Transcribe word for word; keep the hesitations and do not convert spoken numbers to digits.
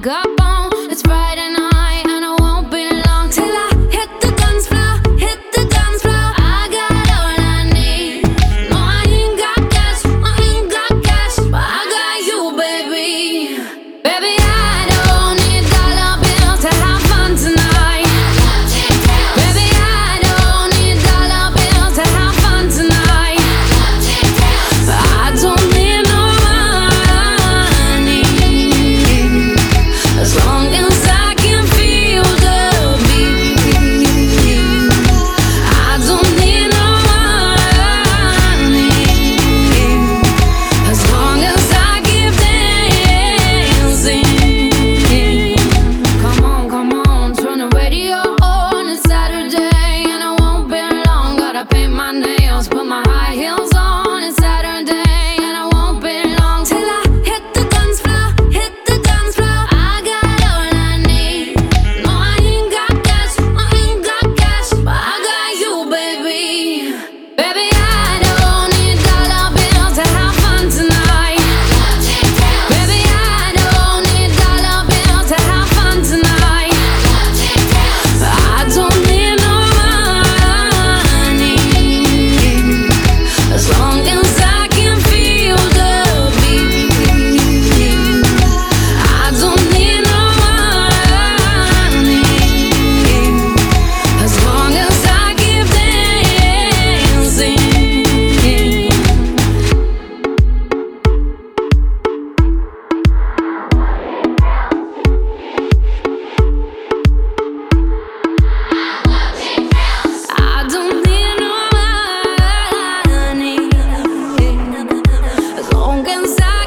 makeup on. It's Friday night and I won't be long till I hit the dance floor, hit the dance floor. I got all I need. No, I ain't got cash, I ain't got cash, but I got you, baby. Baby, I don't need dollar bills to have fun tonight. Baby, I don't need dollar bills to have fun tonight. I don't need no money as long as I can feel the beat. I don't need no money as long as I keep dancing. Come on, come on, turn the radio on. It's Saturday and I won't be long. Gotta paint my nails, put my high heels on. It's Saturday and I won't be long till I hit the dance floor, hit the dance floor. I got all I need. No, I ain't got cash, I ain't got cash, but I got you, baby. Baby, I don't need dollar bills to have fun tonight. Baby, I don't need dollar bills to have fun tonight. I don't need no money as long as I can feel the beat. I don't need no money as long as I keep dancing. I don't need no money as long as I